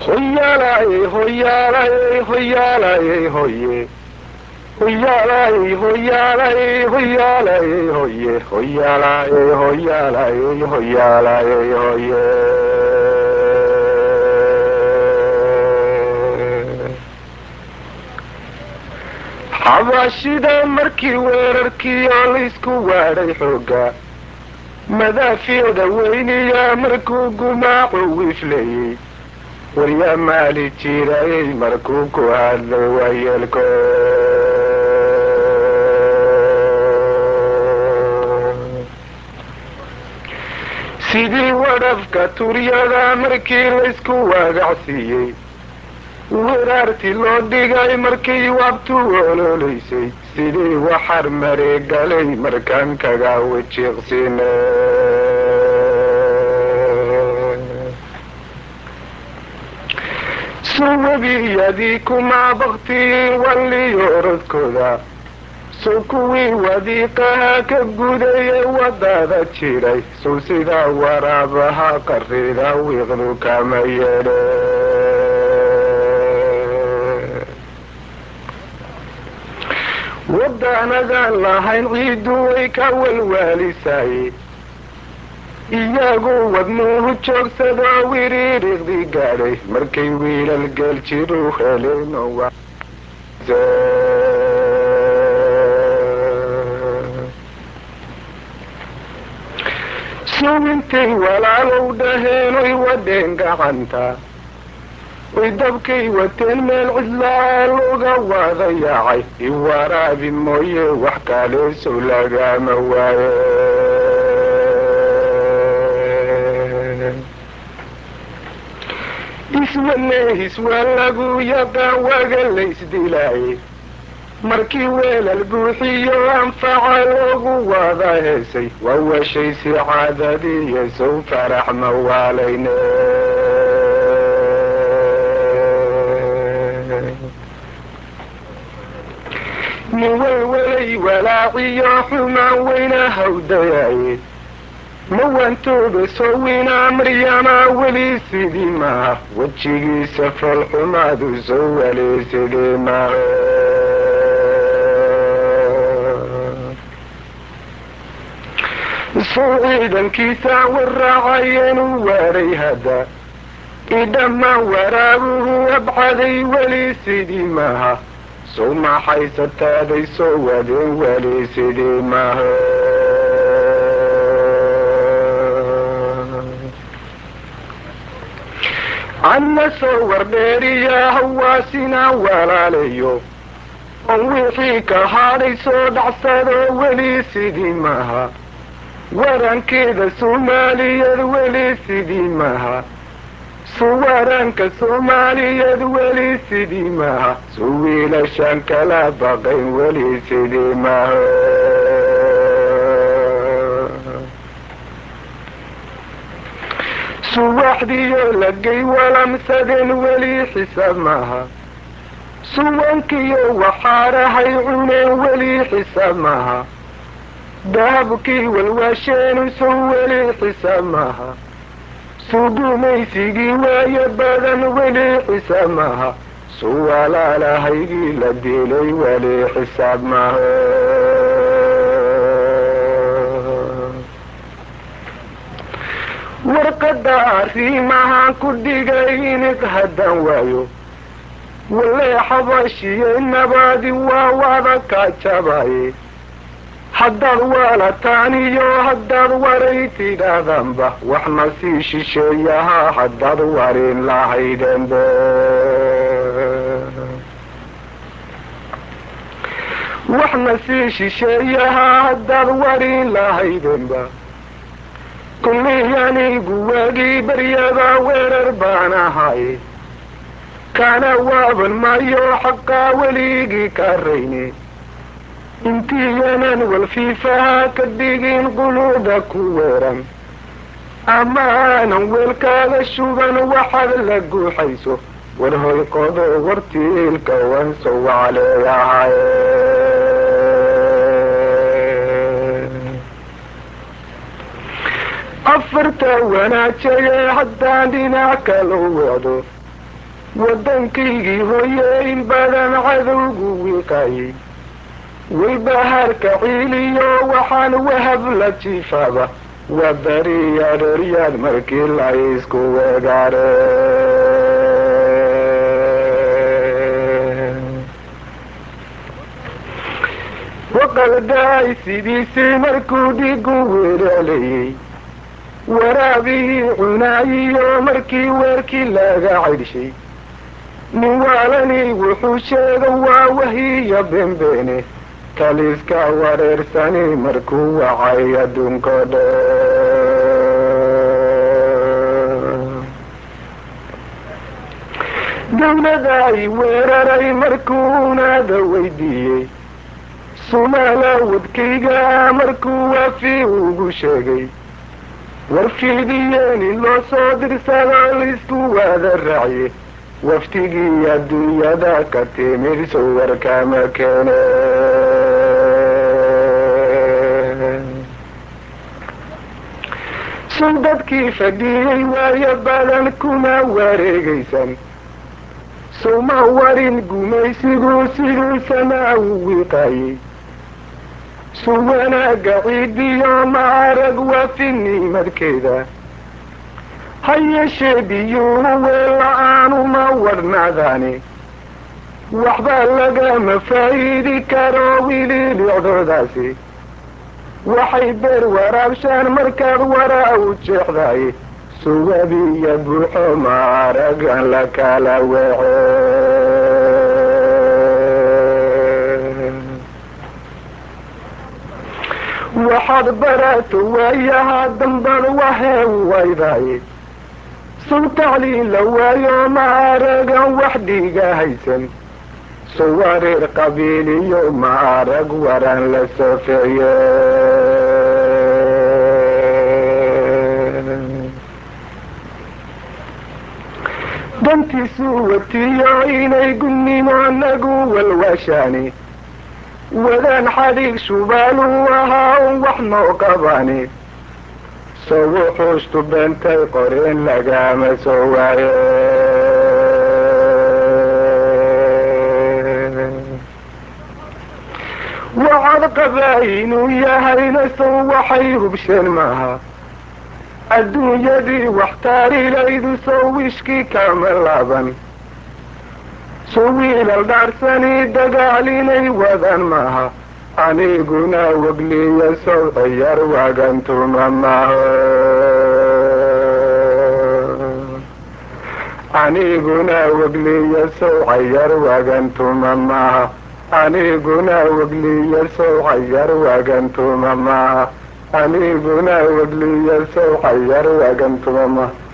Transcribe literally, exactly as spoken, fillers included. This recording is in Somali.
hoyaalay hoyaalay hoyaalay hoye hoyaalay hoyaalay hoyaalay hoye hoyaalay hoyaalay hoyaalay hoye xabaashida markii weerarkii oo laysku waadhay xooga madaafiicda weyniya markuu gumaacu wiifleeyey waryaa maali jirayay markuu ku hadlay waayeelko sidii wadhafka turyada markii laysku waagacsiiyey waraartii loo dhigay markii waabtu ololaysay sidii waxar mareegalay markaan kaga wajiiqsine suwabiyadii kumaa baktiin walliyo orodkooda sow kuwii wadiiqaha ka gudaya wadada jiray sow sidaa waraabaha qarrida wiiqdu kama yeedhe waddaanadan lahayn ciiddu way ka walwaalisaye iyagu wadnuuhu joogsadoo wiriiriqdii gaadhay markay wiilal geel jiru heleen oo sow intay walaalow dhaheen oy wadheen gacanta oy dabkay wateen meel cidlaa looga wada yaacay iwaraabi mooye wax kale sow lagama waaye iswaleehis waa lagu yaqaan waga laysdilaaye markii weelal buuxiyo anfaca loogu wada heesay waa washaysi caadadiiyo sow farax ma waalayne muwalwalay walaaciyo xumaan weyna hawdayaye mawantooda sowina maryama weli sidii maaha wejigiisa falxumaadu sow weli sidii maaha sow ciidankiisa waraacayenu waaray hadda idhammaan waraabuhu abcaday weli sidii maaha sow maxaysataaday soo wadeen weli sidii maaha anna soo wardheeriya hawaasina walaalayo on wixii ka hadhay soo dhacsado weli sidii maaha warankeeda soomaaliyeed weli sidii maaha suwaranka soomaaliyeed weli sidii maaha su wiilashaan kala baqayn weli sidii maaha suwaxdiyo lagay walamsadeen weli xisaab maaha suwankiyo waxaarahay cuneen weli xisaab maaha dahabkii walwaasheenu sow weli xisaab maaha sugumaysigii waayo badan weli xisaab maaha sow walaalahaygii la dilay weli xisaab maaha warqadda arrimahaan ku dhigay inid haddan waayo walee xabashiye nabaadi waa wada ka jabaye haddaad waalataan iyo haddaad waray tidhaadanba waxna sii shisheeyahaa haddaad warin lahaydenbe waxna sii shisheeyahaa haddaad warin lahaydenba kullii anigu waagii baryada weerar baan ahay kana waaban maayo xaqaa weligii ka rayne intiiyanan walfiifaha ka dhigin quluuda ku weeran ama aanan weelkaaga shuban waxaad la guuxayso warhoy qodo wartiilka wansow caleeyahay afarta wanaajayee haddaan dhinac kala wado waddankaygii hooyeyn badan cadowgu wiiqayay walbahaarka ciiliyo waxaan wahab la jiifaba waa beriya reeryaad markii la isku wegaareen waqaldaay sidiisii markuu dhigu weeraalayay waraabihii cunaayiyo markii weerkii laga cidhshay nin waalani wuxuu sheega waa wahiya beenbeene taliska wareersani markuu wacay adduunko dhan dawlada ay weeraray markuunaada weydiiyey sumaala wadkayga markuu waafi ugu sheegay warfiidiyeeni loo soo dirsado laysku waada raaciye waftigii adduunyada ka timid suwarkama keene sun dadkii fadhiyey waayo badan kuma wareegaysan suma warin gumaysigu siduu samaa u wiiqayay su wanaaga ciidiyo maarag waafinimadkeeda ha yeeshee biyuhu weella-aanuma wadhnaadaani waxba lagama faa'iidi karo wililicdoodaasi waxay beer waraabshaan markaad waraa u jeexday suwabiya buuxo maaragan la kala waceen waxaad barato waayaha dambad wahee wayday sow tacliin la waayo maaragan wax dhiiga haysan suwareer qabiiliyo maarag waran la sofeeye dantiisu watiyo inay gunnimo nagu walwaashaani wadaan xadhiig shubaaluu ahaa un wax noo qabaani soo wuxuustu beentay qoreen lagama soo waaye waxaad qabaa inuu yahayna sow waxay hubsheen maaha adduunyadii waxtaarilaydu sow wishkii kama laaban sow wiilal dhaarsani dagaal inay wadaan maaha aniguna wegliya sow ciyar wagantuma maaha aniguna wegliya sow ciyar wagantuma maaha aniguna wegliya sow ciyar wagantuma maaha aniguna wegliya sow ciyar wagantuma maaha